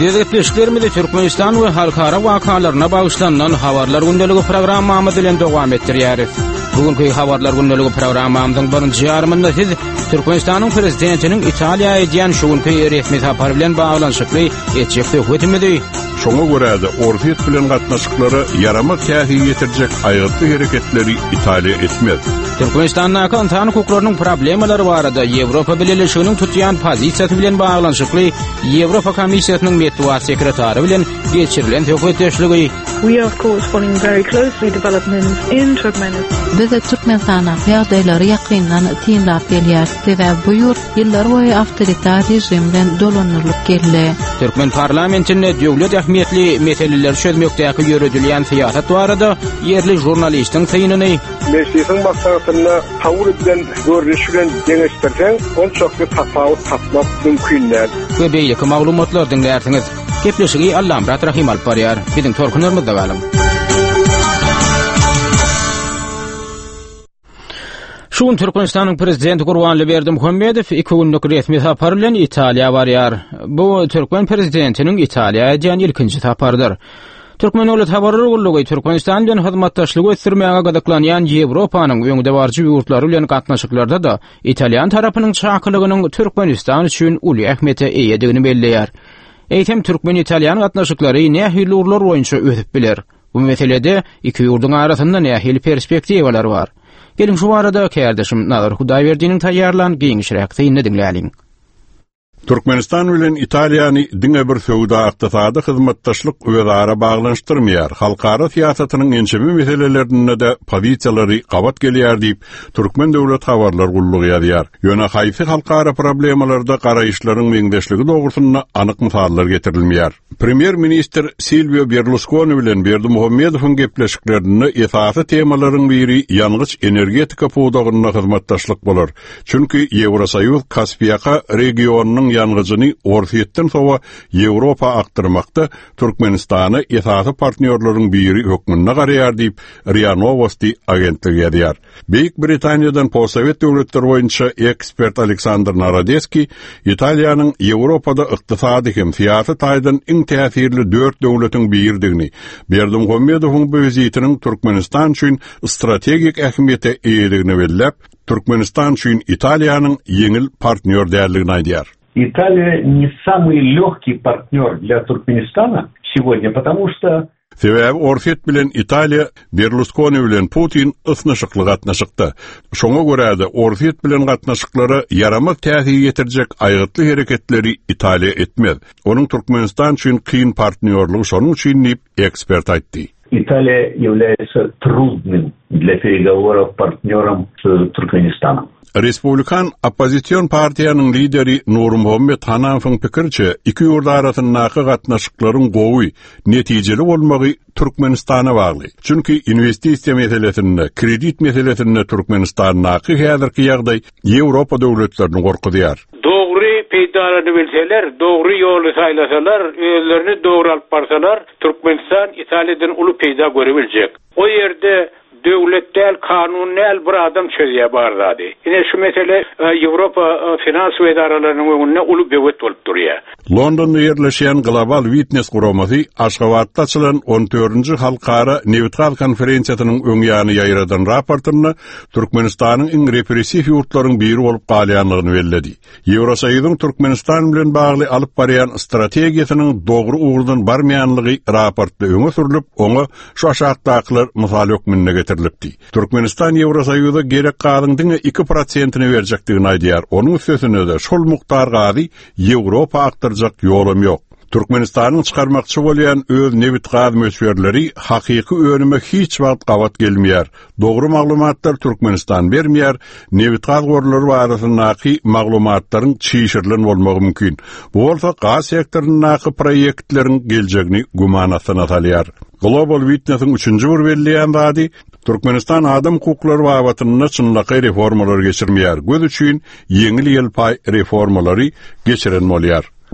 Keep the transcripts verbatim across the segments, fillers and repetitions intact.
Gezekleşiklerimizi Türkmenistan we halkara wakalarına bagışlanan habarlar gündəligi programmamyz bilen dowam etdirýäris. Bugünkü habarlar gündəligi programmamyzyň birinji ýarymynda siz Türkmenistanyň prezidentiniň Italiýa edýän şuňky resmi sapary bilen baglanyşykly etjek hökümeti. Şoňa görä-de Orfiyet bilen gatnaşyklary ýaramak täsir ýetirjek aýgytly hereketleri Italiýa etmez. Türkmenistanyň insan hukuklarynyň problemalary barada Ýewropa Birleşiginiň tutýan pozisiýasy bilen baglanyşykly Ýewropa Komissiýasynyň metbuat sekretary bilen geçirilen hökümetdeşligi. We are of course following very closely developments in Turkmenistan. Biz de Türkmenistanyň ýagdaýlary ýakyndan tiýinlap gelýär we bu ýurt ýyllar boýy awtoritar rejim bilen dolanyrlyp geldi. Türkmen parlamentinde döwlet ähmiýetli meseleler çözmekdäki ýürüdilýän syýasat barada ýerli jurnalistiň synyny Meclisin maslahatyna tawur edilen görüşi bilen deňeşdirseň, on çokly tapawut tapmak mümkindir. We beýleki maglumatlar dinlärsiňiz. Gepleşigi Allamrat Rahim alyp barýar. Biziň torkunlarymyzda galyň. Şuň Türkmenistanyň prezidenti Gurbanly Berdimuhammedow iki günlük resmi sapar bilen Italiýa barýar. Bu Türkmen prezidentiniň Italiýa edýän ilkinji saparydyr. Türkmen Döwlet Habarlar Gullugy Türkmenistan bilen hyzmatdaşlyk etdirmäge gadaklanýan Ýewropanyň öňde barjy ýurtlary bilen gatnaşyklarda da Italiýan tarapynyň çakylygynyň Türkmenistan üçin uly ähmiýete eýedigini belleýär. Eýtem Türkmen Italiýan gatnaşyklary nähili urlar boýunça ötüp biler. Bu meselede iki ýurduň arasynda nähili perspektiwalar bar. Gelin şu arada kärdeşim Nazar Hudaýberdiňiň taýýarlan giňişrek syny dinläliň. Türkmenistan bilen Italiýany diňe bir söwda ykdysady hyzmatdaşlyk özara baglanyşdyrmaýar. Halkara siýasatynyň ençemi meselelerinde de pozisiýalary gabat gelýär diýip Türkmen Döwlet Habarlar Gullugy ýazýar. Ýöne haýsy halkara problemalarda garaýyşlaryň meňdeşligi dogrusyna anyk misallar getirilmeýär. Premier Minister Silvio Berlusconi bilen Berdimuhammedowyň gepleşiklerini esasy temalaryň biri ýalňyç energetika puwdagyna hyzmatdaşlyk bolar. Çünki Ýewrosoýuz Kaspiýaka regionynyň ýangyjyny Orfiýetden sowa Ýewropa aktyrmakda Türkmenistany esasy partnerlaryň biri hökmüne garaýar diýip R I A Novosti agentligi ýazýar. Beýik Britaniýadan postsowet döwletler boýunça ekspert Aleksandr Narodeski Italiýanyň Ýewropada ykdysady hem siýasy taýdan iň täsirli dört döwletiň birdigini, Berdimuhammedowyň bu vizitiniň Türkmenistan üçin strategik ähmiýete eýeligini bellep, Türkmenistan üçin Italiýanyň ýeňil partner därligini aýdýar. Италия не самый легкий партнер для Туркменистана сегодня, потому что Sebäbi Orfiyet bilen Italiýa Berlusconi bilen Putin ysnaşykly gatnaşykdy. Şoňa görä-de Orfiyet bilen gatnaşyklary ýaramak täsir ýetirjek aýgytly hereketleri Italiýa etmez. Onuň Türkmenistan üçin kyn partnerligi şonuň üçin diýip ekspert aýtdy. Италия является трудным для переговоров партнером с Туркменистаном. Respublikan Oppozisiýon partiýanyň lideri Nurmuhammed Hanafowyň pikirçe, iki ýurt arasyndaky gatnaşyklaryň gowy, netijeli bolmagy Türkmenistana bagly. Çünki investisiýa meselesinde, kredit meselesinde Türkmenistanyňky häzirki ýagdaý Ýewropa döwletlerini gorkudýar. Dogry peýdalany bilseler, dogry ýoly saýlasalar, özlerini dogry alyp barsalar, Türkmenistan Italiýadan uly peýda görebiljek. O ýerde döwletdäl kanunnyl bir adam çözýär bardy. Ine şu mesele Ýewropa finans edaralarynyň öňünde uly böwet bolup durýar. Londonda ýerleşýän Global Witness guramasy Aşgabatda açylan on dördünji halkara neutral konferensiýasynyň öňýany ýaýradan raportyny Türkmenistanyň iň repressiw ýurtlaryň biri bolup galýanlygyny belledi. Ýewrosoýuzyň Türkmenistan bilen bagly alyp barýan strategiýasynyň dogry uğurdan barmaýanlygy raportda öňe sürilip, oňa şu aşagdakylar mysal hökmüne getirilipdi. Türkmenistan Ýewrosoýuza gerek galyň diňe iki prosentini berjekdigini aýdýar. Onuň sözüne de şol muktar gady Ýewropa aktyrjak ýolum ýok. Türkmenistanyň çykarmakçy bolýan öz newit gaz möçberleri hakyky önüme hiç wagt gabat gelmeýär. Dogry maglumatlar Türkmenistan bermeýär. Newit gaz gorlary barasyndaky maglumatlaryň çyşyrlan bolmagy mümkin. Bu bolsa gaz sektorundaky proýektleriň geljegini gumanasyna salýar. Global Witness'in üçünji bir belleýän wady Türkmenistan adam hukuklary babatyna çynlaky reformalar geçirmeýär. Göz üçin ýeňil ýylpay reformalary geçiren bolýar.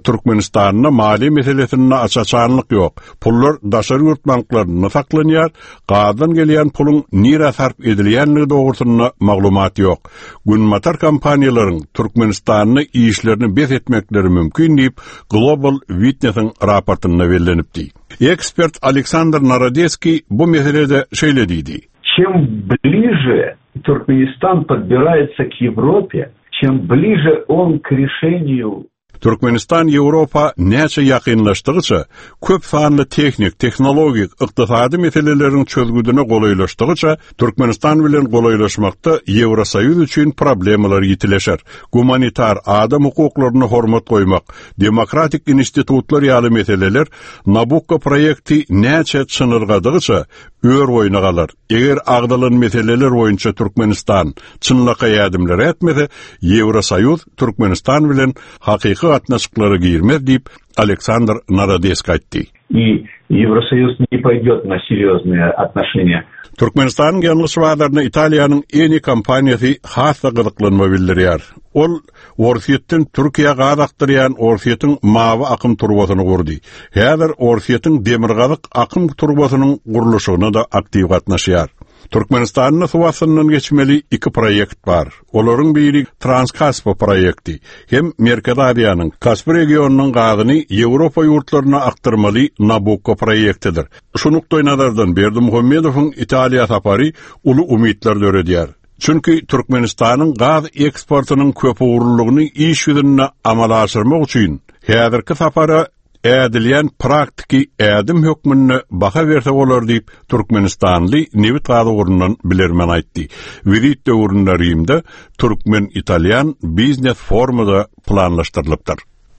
Türkmenistan'a mali meselesine açaçanlık yok. Pullar daşar yurt banklarına saklanýar, gadan gelýän pulun nire sarf edilýänligi dogrusyna maglumat yok. Günmatar kampaniýalaryň Türkmenistan'ı işlerini bet etmekleri mümkün diýip Global Witness'in raportyna bellenipdi. Ekspert Александр Народецкий bu meselede şeýle diýdi. Чем ближе Туркменистан подбирается к Европе, чем ближе он к решению. Türkmenistan Европа näçe ýakynlaşdygyça, köp sanly teknik, teknologik, ykdysady meselelerin çözgüdüne golaylaşdygyça, Türkmenistan bilen golaylaşmakda Ýewrosoýuz üçin problemler ýitileşer. Humanitar adam hukuklaryna hormat goýmak, demokratik institutlar ýaly meseleler Nabucco projekti näçe çynyrgadygyça ör oýna galar. Eger agdalan meseleler boýunça Türkmenistan çynlaka ýardymlar etmese, Ýewrosoýuz Türkmenistan bilen hakyky atnaşyklary girmez diýip Александр Народецкий aýtdy. И Евросоюз не пойдет на серьезные отношения. Türkmenistan'ın yanlışvalarına İtalya'nın eni kampanyası hasta gıdıklanma bildirýär. Ol, Orsiyetin Türkiye gadaktıryan Orsiyetin mavi akım turbosunu kurdu. Häzir Orsiyetin demirgazyk akım turbosunun guruluşyna da aktiv gatnaşýar. Türkmenistan'ın suwasyndan geçmeli iki proýekt bar. Olaryň biri Transkaspo proýekti. Hem Merkez Aziýanyň Kaspi regionunyň gazyny Ýewropa ýurtlaryna aktyrmaly Nabucco proýektidir. Şunukdoý nazardan Berdimuhammedowyň Italiýa sapary uly umytlar döredýär. Çünki Türkmenistan'ın gaz eksportunyň köp uğurlugyny iş ýüzüne amala aşyrmak üçin häzirki sapara ädilýän praktiki ädim hökmüne baha berse bolar diýip Türkmenistanly Nevit gaz urundan bilermen aýtdy. Virit döwründe Türkmen Italyan biznes forumda planlaşdyrylypdyr.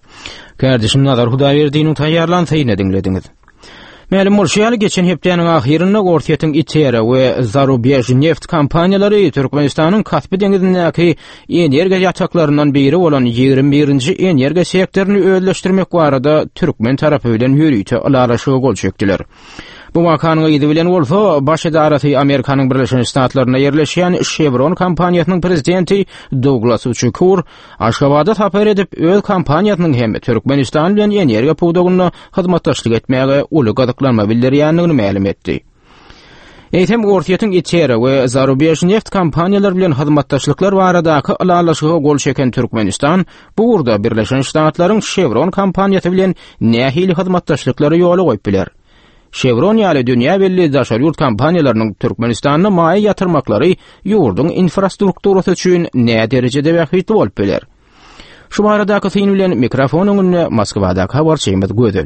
Kardeşim Nazar Hudaýberdiňiň taýýarlansaýyny dinlediňiz. Mälim bolşýaly geçen hepdeniň ahyrynda Orsiýetin İTERA we Zarubej neft kompaniýalary Türkmenistanyň Kaspy deňizindäki energiýa ýataklaryndan biri bolan ýigirmi birinji energiýa sektoryny öýleşdirmek barada Türkmen tarapy bilen ýürüýte alalaşygy gol çekdiler. Bu wakanyň ýygy bilen bolsa, baş edarasy Amerikanyň Birleşen Ştatlaryna ýerleşýän Chevron kompaniýasynyň prezidenti Douglas Uçukur Aşgabatda tapar edip öz kompaniýasynyň hem Türkmenistan bilen energiýa pugdagyna hyzmatdaşlyk etmäge uly gadyklanma bildirýändigini ma'lum etdi. Eýtem Orsiýetin İTERA we Zarubej neft kompaniýalary bilen hyzmatdaşlyklar baradaky alalaşyga gol çeken Türkmenistan bu urda Birleşen Ştatlaryň Chevron kompaniýasy bilen nähili hyzmatdaşlyklary ýoly goýup biler. Chevron ýaly dünýä belli daşar ýurt kompaniýalarynyň Türkmenistanyna maý ýatyrmaklary ýurdun infrastrukturasy üçin näme derejede bähitli bolup biler. Şu baradaky syň bilen mikrofon öňünde Moskwadaky habarçymyz Gödel.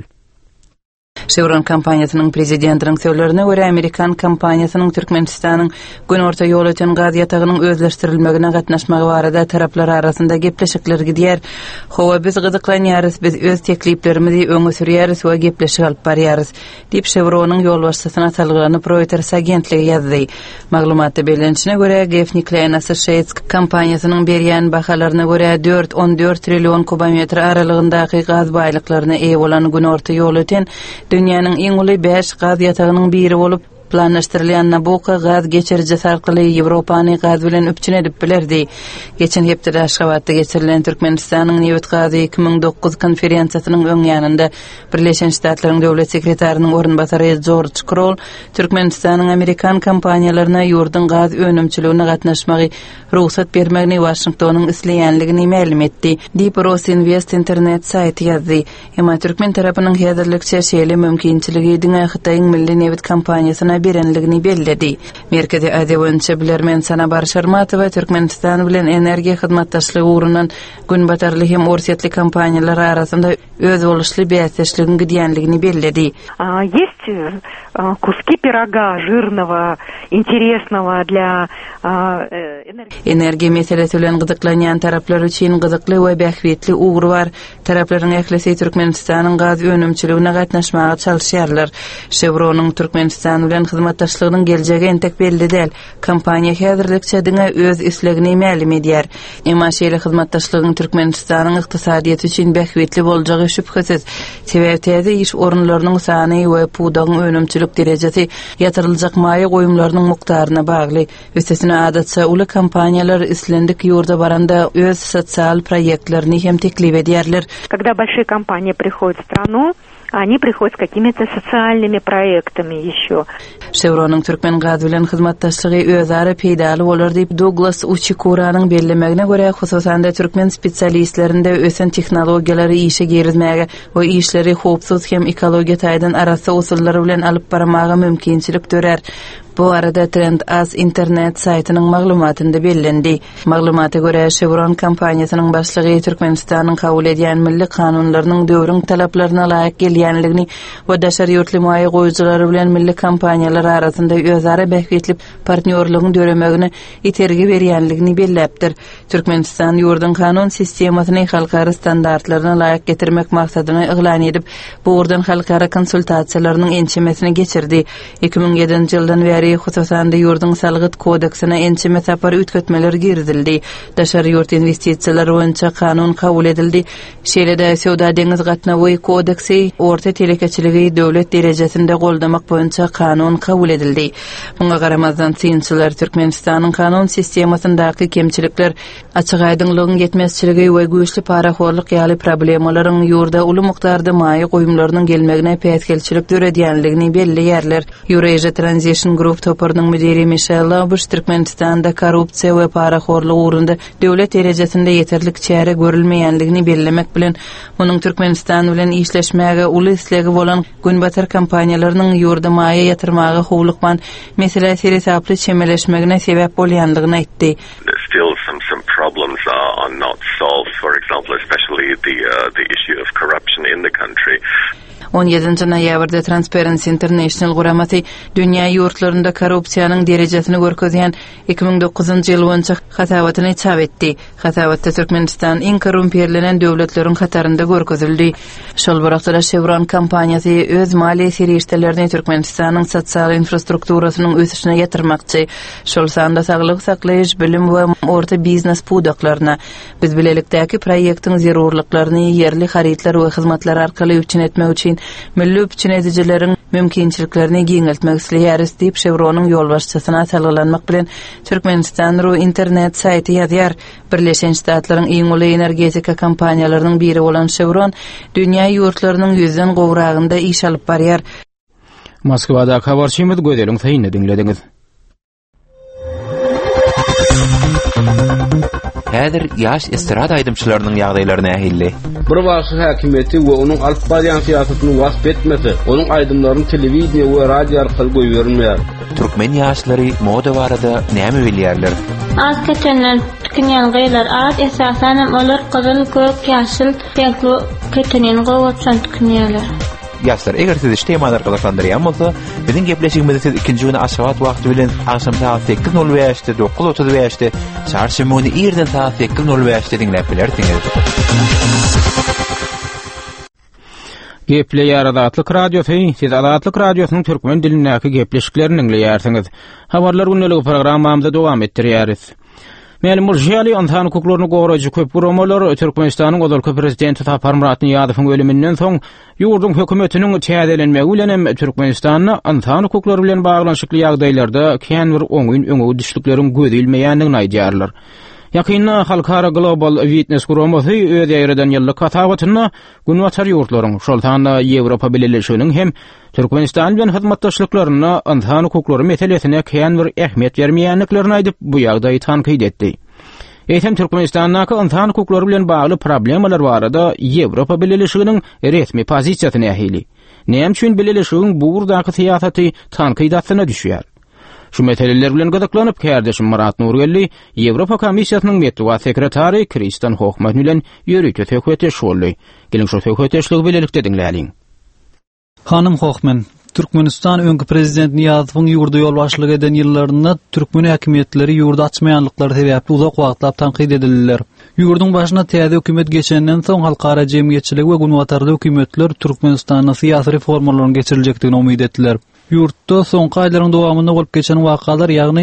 Chevron kompaniýasynyň prezidentiniň sözlerine görä Amerikan kompaniýasynyň Türkmenistanyň gün orta ýol öten gaz ýatagynyň özleşdirilmegine gatnaşmagy barada taraplar arasynda gepleşikler gidýär. Howa biz gyzyklanýarys, biz öz tekliplerimizi öňe sürýäris we gepleşik alyp barýarys diýip Chevron'un ýol başçysyna salgyny Reuters agentligi ýazdy. Maglumatda belirlenişine görä Gefnikleyen Associates kompaniýasynyň berýän bahalaryna görä dört on dört trillion kubometr aralygyndaky gaz baýlyklaryna eýe bolan gün orta ýol öten dünýäniň iň uly beş gaz ýatagynyň biri bolup planlaşdyrylýan Nabucco gaz geçiriji sarkly Ýewropany gaz bilen öpçün edip bilerdi. Geçen hepde Aşgabatda geçirilen Türkmenistanyň Nevit gazy iki ming dokuz konferensiýasynyň öňýanynda Birleşen Ştatlaryň döwlet sekretärining orunbasary George Kroll Türkmenistanyň Amerikan kompaniýalaryna ýurdun gaz önümçiligine gatnaşmagy ruhsat bermegini Washingtonyň isleýänligini ma'lum etdi. Deep Rosinvest internet saýty ýazdy. Emma Türkmen tarapynyň häzirlikçe şeýle mümkinçiligi diňe Hytaýyň milli Nevit kompaniýasyna berenligini belledi. Merkezi Aziýa boýunça bilermen Sana Barşarmatowa Türkmenistan bilen energiýa hyzmatdaşlygy urundan gün batarly hem Orsiýetli kompaniýalar arasynda öz boluşly bäsleşligini gidýänligini belledi. Есть куски пирога жирного, интересного для energiýa meselesi bilen gyzyklanýan taraplar üçin gyzykly we bähwetli ugur bar. Taraplaryň ählisi Türkmenistanyň gaz önümçiligine gatnaşmaga çalyşýarlar. Chevron'un Türkmenistan bilen hyzmatdaşlygynyň geljegi entek belli däl. Kompaniýa häzirlikçe diňe öz islegini ma'lum edýär. Emma şeýle hyzmatdaşlygyň Türkmenistanyň ykdysadyýaty üçin bähwetli boljagy şüphesiz. Sebäbi täze iş orunlarynyň sany we puwdagyň önümçiligi güçlülük derejesi yatırılacak maýa goýumlarynyň mukdaryna bagly. Üstesine adatça uly kampaniýalar islendik ýurda baranda öz sosial proýektlerini hem teklip edýärler. Когда большие компании приходят в страну, они приходят с какими-то социальными проектами еще. Chevron'un Türkmen gaz bilen hyzmatdaşlygy özara peýdaly bolar diýip Douglas Uchikuranyň bellemegine görä, hususan da Türkmen spesialistlerinde ösen tehnologiýalary işe girizmäge we işleri howpsuz hem ekologiýa taýdan arasy usullary bilen alyp barmaga mümkinçilik törer. Bu arada Trend Az internet saytynyň maglumatynda bellendi. Maglumata görä Chevron kompaniýasynyň başlygy Türkmenistanyň kabul edýän milli kanunlarynyň döwrüň talaplaryna laýyk gelýänligini we daşary ýurtly maýa goýjulary bilen milli kompaniýalar arasynda özara bähgetli partnerligiň döremegini itergi berýänligini belläpdir. Türkmenistan ýurdun kanun sistemasyny halkara standartlaryna laýyk getirmek maksadyny eglan edip, bu ýurdun halkara konsultasiýalarynyň ençemesini geçirdi. iki ming ýedinji ýyldan beri hususan da ýurdun salgyt kodeksine ençeme sapar ütkötmeler girdildi. Daşary ýurt investisiýalary boýunça kanun kabul edildi. Şeýle-de Sowda deňiz gatnawy kodeksi orta telekeçiligi döwlet derejesinde goldamak boýunça kanun kabul edildi. Bunga garamazdan synçylar Türkmenistanyň kanun sistemasyndaky kemçilikler, açyk aýdynlygyň ýetmezçiligi we güýçli paraxorlyk ýaly problemalaryň ýurda uly mukdarda maýa goýumlarynyň gelmegine päýtgelçilik döredýänligini belli ýerler. Eurasia Transition Group toparynyň müdiri Michelle Labush Türkmenistanda korrupsiýa we paraxorlyk ugrunda döwlet derejesinde ýeterlik çäre görülmeýänligini bellemek bilen onuň Türkmenistan bilen işleşmäge uly islegi bolan günbatar kompaniýalarynyň ýurda maýa ýatyrmagy howlukman mesele seresaply çemeleşmegine sebäp bolýandygyny aýtdy. Still some some problems are, are not solved, for example, especially the uh, the issue of corruption in the country. on ýedinji noýabrda Transparency International guramasy dünýä ýurtlarynda korrupsiýanyň derejesini görkezýän iki ming dokuzunji ýyl boýunça hatawatyny çap etdi. Hatawatda Türkmenistan iň korrumperlenen döwletleriň katarynda görkezildi. Şol borakda Chevron kompaniýasy öz maliýe serişdelerini Türkmenistanyň sosial infrastrukturasynyň ösüşine ýatyrmakçy. Şol sanda saglyk saklaýyş, bilim we orta biznes pudaklaryna biz bilelikdäki proýektiň zerurlyklaryny ýerli haritler we hyzmatlar arkaly üçin etmek üçin milli üçinedijileriň mümkinçiliklerini giňeltmek isleýäris diýip Chevron'un ýolbaşçysyna talglanmak bilen Türkmenistan.ru internet saýty ýazýar. Birleşen Ştatlaryň iň uly energetika kompaniýalarynyň biri bolan Chevron dünýä ýurtlarynyň ýüzden gowragynda iş alyp barýar. Moskwada habarçymyz gödeliň taýyny dinlediňiz. Häzir ýaş estrada aýdymçylarynyň ýagdaýlaryna ähilli. Bir başy häkimeti we onuň alyp barýan syýasatyny wasp etmese, onuň aýdymlaryny telewiziýa we radio arkaly goýbermeýär. Türkmen ýaşlary moda barada näme bilýärler? Az ketenler tükinýän gyýlar az esasan olar gyzyl, kök, ýaşyl renkli ketenen gowatsan tükinýärler. Ýaşlar, eger siz iştemalar gyzyklandyrýan bolsa, biziň gepleşigimizi siz ikinji güni aşagat wagty bilen akşam saat sekiz nol beşde dokuz otuz beşde çarşamyny ýerden saat sekiz nol beşde dinläp bilersiňiz. Gepleýär Adatlyk Radiosy, siz Adatlyk Radiosynyň türkmen dilindäki gepleşiklerini dinleýärsiňiz. Habarlar günneligi programmamyzda dowam etdirýäris. Mälim urjýaly insan hukuklaryny goraýjy köp guramalar Türkmenistanyň godalky prezidenti Tapar Muratyň ýadyfyň ölüminden soň ýurdun hökümetiniň täzelenmegi bilen hem Türkmenistanyň insan hukuklary bilen baglanşykly ýagdaýlarda kän bir oňyn öňe düşlükleriň gözilmeýändigini aýdýarlar. Ýakynda halkara Global Witness guramasy öz ýerden ýyllyk hatawatyny günwatar ýurtlaryň, şoltanda Ýewropa Birleşiginiň hem Türkmenistan bilen hyzmatdaşlyklaryna insan hukuklary meselesine kän bir ähmiýet bermeýänliklerini aýdyp bu ýagdaýy tanqid etdi. Eýtem Türkmenistandaky insan hukuklary bilen bagly problemalar barada Ýewropa Birleşiginiň resmi pozisiýasyny ähili. Näme üçin Birleşigiň bu ýurdaky syýasaty tanqidatsyna düşýär? Şu meseleler bilen gyzyklanyp kärdeşim Murat Nurgelli Ýewropa Komissiýasynyň metduwa sekretary Kristan Hochman bilen ýörükde söhbetdeş boldy. Gelin şu söhbetdeşligi bilelikde dinläliň. Hanım Hochman, Türkmenistan öňkü prezident Niýazowyň ýurda ýolbaşçylyk eden ýyllarynda türkmen häkimetleri ýurda açmaýanlyklary sebäpli uzak wagtlap tanqid edildiler. Ýurdun başyna täze hökümet geçenden soň halkara jemgyýetçilik we günwatarda hökümetler Türkmenistanyň syýasy reformalaryny geçiriljekdigini umyt etdiler. Ýurtda soňky aýlaryň dowamında bolup geçen wakalar, ýagny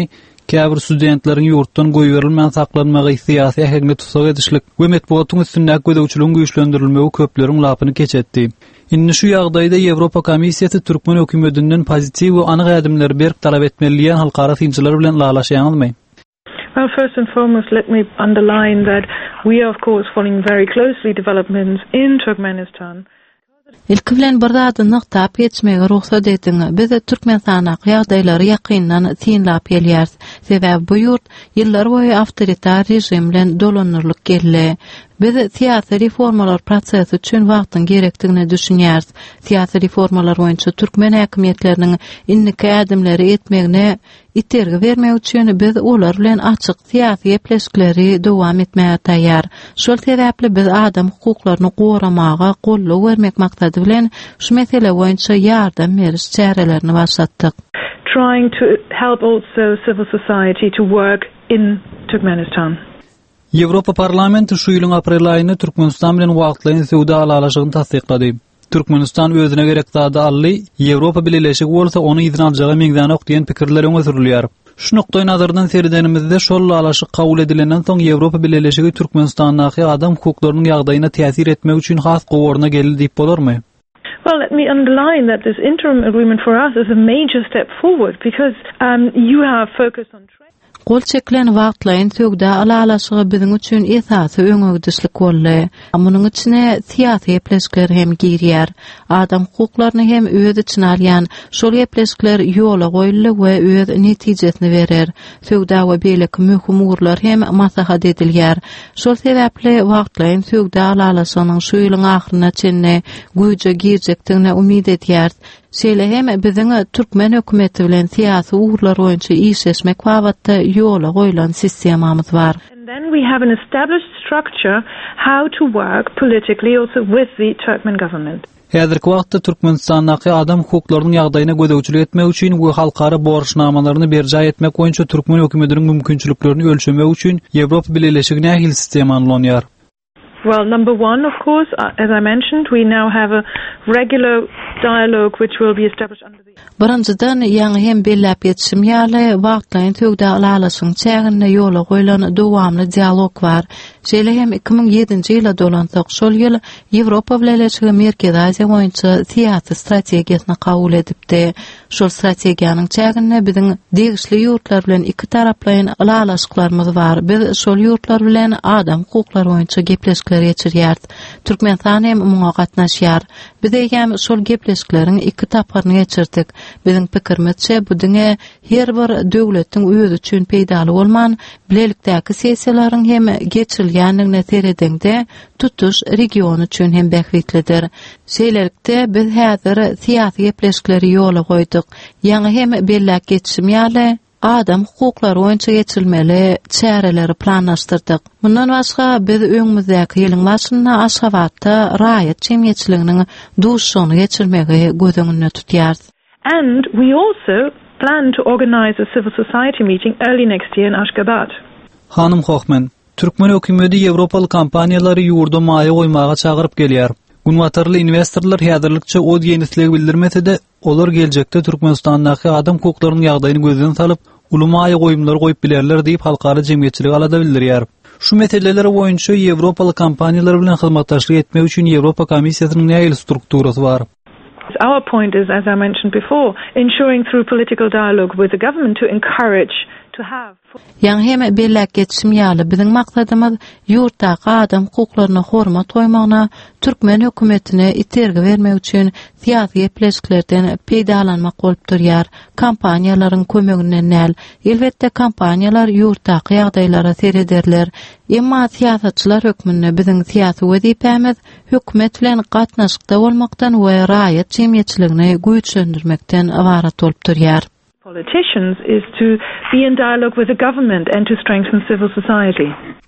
Käbir studentlaryň ýurtdan goýberilmän saklanmagy syýasy ähmiýet tutsak edişlik we metbuatyň üstünde gödäwçiligiň güýçlendirilmegi köpleriň lapyny keçetdi. Inni şu ýagdaýda Ýewropa Komissiýasy Türkmen hökümetinden pozitiw we anyk ädimler berip talap etmeliýän halkara synçylar bilen lagaşýanmy? Well, first and foremost, let me underline that we are, of course, following very closely developments in Turkmenistan. İlki bilen bir zadynyk tap geçmege ruhsat ediň. Biz Türkmenistan ýagdaýlary ýakyndan tinlap gelýär. Sebäbi bu ýurt ýyllar boýy awtoritar rejim bilen dolanyrlyk geldi. Biz siyasi reformalar prosesi üçin wagtyň gerekdigini düşünýäris. Siyasi reformalar boýunça Türkmen häkimetleriniň inniki ädimleri etmegine itergi bermek üçin biz olar bilen açyk siyasi epleşikleri dowam etmäge taýýar. Şol sebäpli biz adam hukuklaryny goramaga golluk bermek maksady bilen şu mesele boýunça ýardam beriş çärelerini başlatdyk. Trying to help also civil society to work in Turkmenistan. Ýewropa parlamenti şu ýylyň aprel aýyny Türkmenistan bilen wagtlaýyn sowda alalaşygyny tasdiklady. Türkmenistan özüne gerek zady ally, Ýewropa Birleşigi bolsa ony izin aljagy meňden okdiýen pikirler öňe sürilýär. Şu noktaý nazardan seridenimizde şol alaşyk kabul edilenden soň Ýewropa Birleşigi Türkmenistandaky adam hukuklarynyň ýagdaýyna täsir etmek üçin has gowarna geldi diýip bolarmy? Well, let me underline that this interim agreement for us is a major step forward because um, you have focused on Gol çeklen wagtlaýyn sögde alalaşygy biziň üçin esasy öňügdüşlik boldy. Munyň içine syýasy epleşikler hem girýär. Adam hukuklaryny hem öz içine alýan şol epleşikler ýola goýuldy we öz netijesini berer. Sögde we beýleki möhüm urlar hem maslahat edilýär. Şol sebäpli wagtlaýyn sögde alalaşygyň şu ýylyň ahyryna çenne güýje girjekdigine umyt edýär. Şeýle hem biziň Türkmen hökümeti bilen syýasy urlar boýunça işleşmek wagtda ýola goýulan sistemamyz bar. And then we have an established structure how to work politically also with the Turkmen government. Häzirki wagtda Türkmenistandaky adam hukuklarynyň ýagdaýyna gödäwçilik etmek üçin we halkara borçnamalaryny berja etmek boýunça Türkmen hökümetiniň mümkinçiliklerini ölçemek üçin Ýewropa Birleşigine ähil sistem anlanýar. Well, number one, of course, uh, as I mentioned, we now have a regular dialogue which will be established under the... Birinjiden ýa-ni hem belläp ýetişim ýaly wagtlaýyn töwde alalaşyň çägine ýola goýulan dowamly dialog bar. Şeýle hem iki ming ýedinji ýyla dolansak şol ýyl Ýewropa Birleşigi Merkezi Aziýa boýunça syýasy strategiýasyny kabul edipdi. Şol strategiýanyň çägine biziň degişli ýurtlar bilen iki taraplaýyn alalaşyklarymyz bar. Biz şol ýurtlar bilen adam hukuklary boýunça gepleşikler geçirýär. Türkmenistan hem muňa gatnaşýar. Biz hem şol gepleşikleriň iki taparyny geçirdik. Biziň pikirimizçe bu diňe her bir döwletiň özü üçin peýdaly bolman bilelikdäki sessiýalaryň hem geçirilýändigine seredende tutuş region üçin hem bähwitlidir. Şeýlelikde biz häzir syýasy gepleşikleri ýola goýduk. Ýa-ni hem belläp geçişim ýaly adam hukuklary boýunça geçirilmeli çäreleri planlaşdyrdyk. Mundan başga biz öňümüzdäki ýylyň başynda Aşgabatda raýat jemgyýetçiliginiň duşuny geçirmegi gözüňde tutýar. And we also plan to organize a civil society meeting early next year in Ashgabat. Hanım Hochman, Türkmen hökümeti Ýewropaly kampaniýalary ýurda maýa goýmaga çagyryp gelýär. Gunwatarly investorlar häzirlikçe o ýenislik bildirmese de olar geljekde Türkmenistandaky adam hukuklarynyň ýagdaýyny gözden salyp uly maýa goýumlary goýup bilerler diýip halkara jemgyýetçilik alada bildirýär. Şu meseleler boýunça Ýewropaly kampaniýalar bilen hyzmatdaşlyk etmek üçin Ýewropa Komissiýasynyň näil strukturasy bar? Our point is, as I mentioned before, ensuring through political dialogue with the government to encourage to have... Ýa-ni hem belläp geçişim ýaly biziň maksadymyz ýurtdaky adam hukuklaryna hormat goýmagyna Türkmen hökümetine itergi bermek üçin syýasy epleşiklerden peýdalanmak bolup durýar. Kampaniýalaryň kömeginden näl? Elbetde kampaniýalar ýurtdaky ýagdaýlara serederler. Emma syýasatçylar hökmünde biziň syýasy wezipemiz hökümet bilen gatnaşykda bolmakdan we raýat jemgyýetçiligini güýçlendirmekden ibarat bolup durýar. Politicians is to be in dialogue with the government and to strengthen civil society.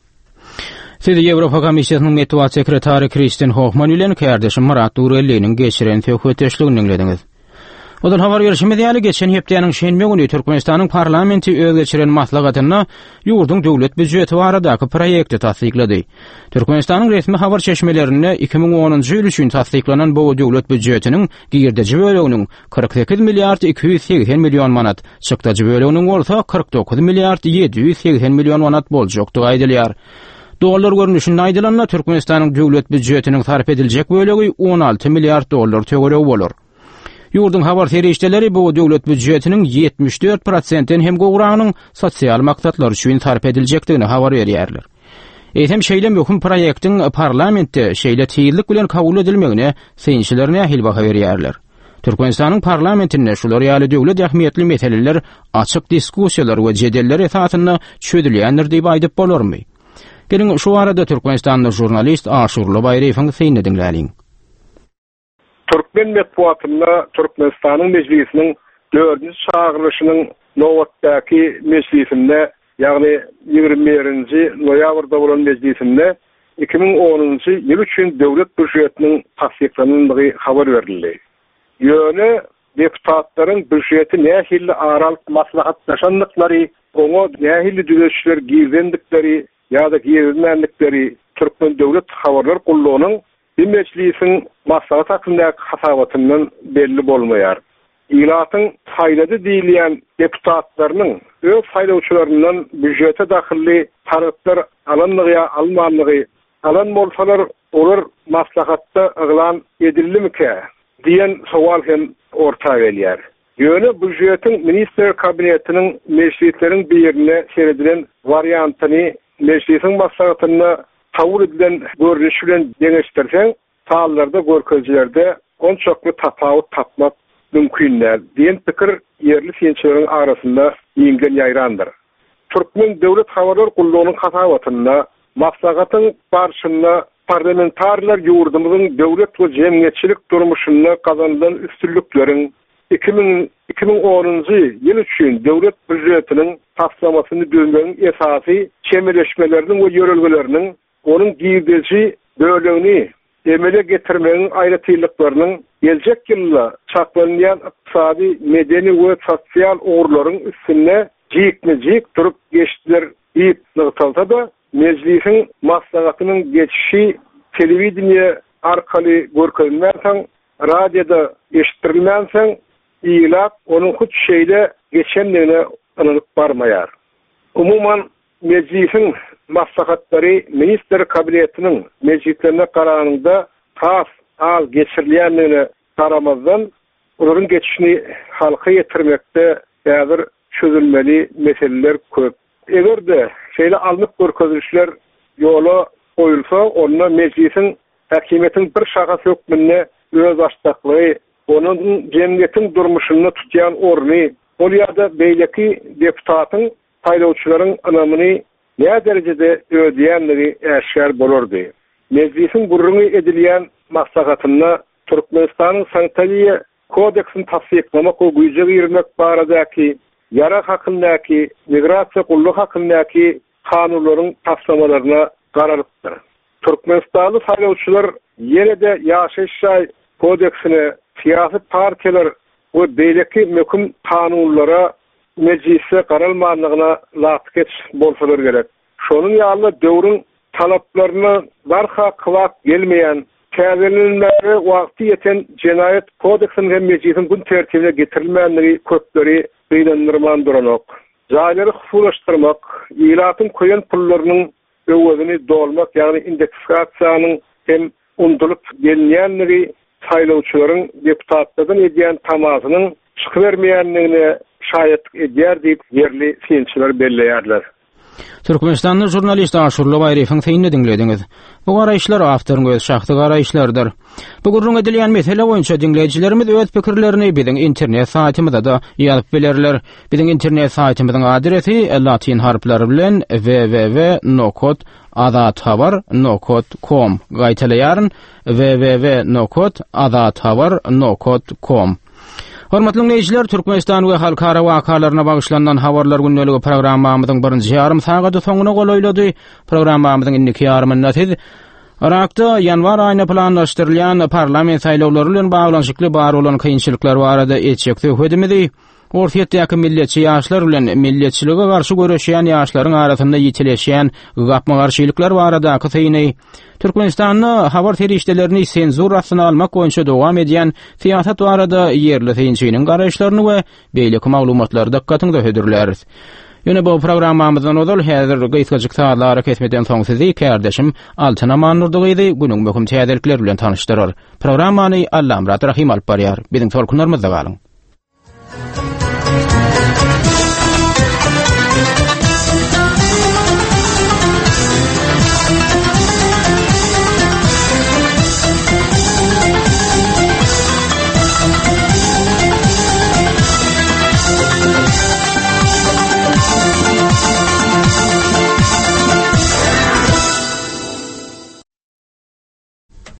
Siz Ýewropa Komissiýasynyň metbuat sekretary Christian Hochman bilen kardeşim Murat Durelliň geçiren söhbetdeşligini dinlediňiz. Odan habar berişimiz ýaly geçen hepdeýanyň şeýnme güni Türkmenistanyň parlamenti öz geçiren maslahatyna ýurdun döwlet büdjeti baradaky proýekti tasdiklady. Türkmenistanyň resmi habar çeşmelerine iki ming onunçy ýyl üçin tasdiklanan bu döwlet büdjetiniň girdeji böleginiň kırk sekiz milliard iki yüz seksen million manat, çykdaji böleginiň bolsa kırk dokuz milliard yedi yüz seksen million manat boljakdy aýdylýar. Dollar görnüşinde aýdylanlar Türkmenistanyň döwlet büdjetiniň sarf ediljek bölegi on alty milliard dollar töwerek bolar. Yurdun habar serişdeleri bu döwlet büdjetiniň yetmiş dört prosentden hem gowranyň sosial maksatlar üçin sarf ediljekdigini habar berýärler. Eýsem şeýle möhüm proýektiň parlamentde şeýle tiýillik bilen kabul edilmegine seýinçiler nähil baha berýärler. Türkmenistanyň parlamentinde şular ýaly döwlet ähmiýetli meseleler açyk diskussiýalar we jedeller esasyna çödülýändir diýip aýdyp bolarmy? Gelin şu arada Türkmenistanyň jurnalist Aşurly Baýreýewiň seýnini dinläliň. Türkmen metbuatynda Türkmenistanyň meclisiniň dördünçi çağrılışynyň nowatdaky meclisinde, ýagny ýygrimi birinji noýabrda bolan meclisinde iki ming onunçy ýyl üçin döwlet büdjetiniň tasdiklanandygy habar berildi. Ýöne deputatlaryň büdjeti nähili aralyk maslahatlaşanlyklary, oňa nähili düzüşler girdendikleri ýa-da girilmänlikleri Türkmen döwlet habarlar gullugynyň bir meclisin maslahat hakkındaki hasabatından belli bolmaýar. İlatyň faýdady diýilýän deputatlarynyň öz faýdawçylaryndan büdjete dahilli taraplar alanlygy almanlygy alan bolsalar olar maslahatda yglan edilmeki diýen sowal hem orta gelýär. Ýöne büdjetiň minister kabinetiniň meclisleriň birine seredilen variantyny meclisin maslahatyna kabul edilen görünüş bilen deňeşdirseň, taýlarda görkezlerde on çoklu tapawut tapmak mümkinler diýen pikir ýerli seýinçileriň arasynda ýengen ýaýrandyr. Türkmen döwlet habarlar gullugynyň hasabatyna maslahatyň barşyna parlamentarlar ýurdumyzyň döwlet we jemgyýetçilik durmuşyna kazandylan üstünlikleriň iki ming onunçy ýyl üçin döwlet büdjetiniň taslamasyny düzgün esasy çemeleşmeleriniň we ýörelgeleriniň onun girdeji bölegini emele getirmenin ayrıtılıklarının gelecek yılla çaklanlayan iqtisadi, medeni ve sosyal uğurların üstüne ciyik-ciyik durup geçtiler deyip nıqtalsa da meclisin maslahatının geçişi televizyonda arkalı görkezilmezsen, radyoda eşittirilmezsen, iyilap onun hiç şeyle geçenlerine anılıp barmayar. Umuman meclisin maslahatları minister kabinetinin meclislerine kararında tas az geçirilýänligine karamazdan onların geçişini halka yetirmekte ýa-da çözülmeli meseleler köp. Eger de şeýle alnyp görkezilişler ýola goýulsa, onda meclisin häkimetin bir şahas hökmüne öz açdaklygy, onun jemgyýetiň durmuşyny tutýan orny, ol ýa-da beýleki deputatyň taýlawçylaryň anamyny ne derecede ödeýänligi äşkar bolardy. Meclisin gurrunu edilýän maslahatyna Türkmenistanyň sanitariýa kodeksini tasdiklamak we güýje girmek baradaky ýara hakyndaky migrasiýa gulluk hakyndaky kanunlaryň taslamalaryna garalypdyr. Türkmenistanly saýlawçylar ýene-de ýaşaýyş kodeksini siyasi partiýalar we beýleki möhüm kanunlara meclise qaralmanlygyna latyk bolsalar gerek. Şonun ýaly döwrüň talaplarına barha kıvat gelmeyen, käzelenleri wagty ýeten Jenaýat kodeksiniň hem meclisin gün tertibine getirilmänligi köpleri beýlendirmän duranok. Jaýlary husulaşdyrmak, ýylatyň koýan pullarynyň öwedini dolmak, ýagny indeksasiýanyň hem undulyp gelýänligi saýlawçylaryň deputatlardan edýän tamasynyň çykybermeýänligine şayet edýär diýip ýerli seýinçiler belleýärler. Türkmenistanyň jurnalisti Aşurly Baýreýewiň seýnini dinlediňiz. Bu garaýşlar awtoryň öz şahsy garaýşlardyr. Bu gurrun edilýän mesele boýunça dinleýijilerimiz öz pikirlerini biziň internet saýtymyzda da ýazyp bilerler. Biziň internet saýtymyzyň adresi latin harflary bilen w w w nokot adathabar nokot com. Gaýtalaýaryn w w w nokot adathabar nokot com. Hormatly dinleýijiler, Türkmenistan we halkara wakalaryna bagyşlanan habarlar günneligi programmamyzyň birinji ýarym sagaty soňuna golaýlady. Programmamyzyň indiki ýarymyny siz Irakda yanvar ayına planlaşdyrylýan parlament saýlawlary bilen baglanşykly bar bolan kynçylyklar barada etjekde hödümidi. Orta ýetdiňki milletçi ýaşlar bilen milletçilige garşy göreşýän ýaşlaryň arasynda ýitileşýän gapma garşylyklar baradaky syny Türkmenistanyň habar terişdelerini senzur astyna almak boýunça dowam edýän siýasat barada ýerli synçynyň garaşlaryny we beýleki maglumatlary dikkatyňde hödürler. Ýöne bu programmamyzdan odal häzir gyýtgaçyk saatlara kesmeden soň sizi kärdeşim Altan Amanurdygy günüň möhüm täzelikleri bilen tanışdyrar. Programmany Allamrat Rahim alyp barýar. Biziň folkunlarymyzda galyň.